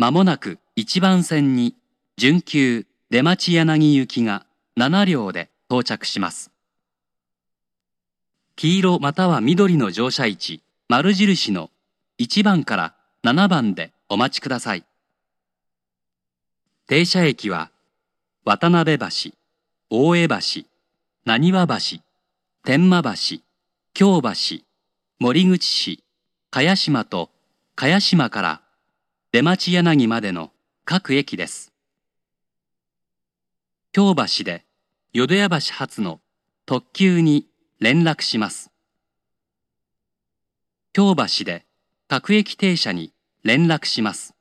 まもなく1番線に準急出町柳行きが7両で到着します。黄色または緑の乗車位置、丸印の1番から7番でお待ちください。停車駅は、渡辺橋、大江橋、浪速橋、天満橋、京橋、森口市、茅島と茅島から出町柳までの各駅です。京橋で淀屋橋発の特急に連絡します。京橋で各駅停車に連絡します。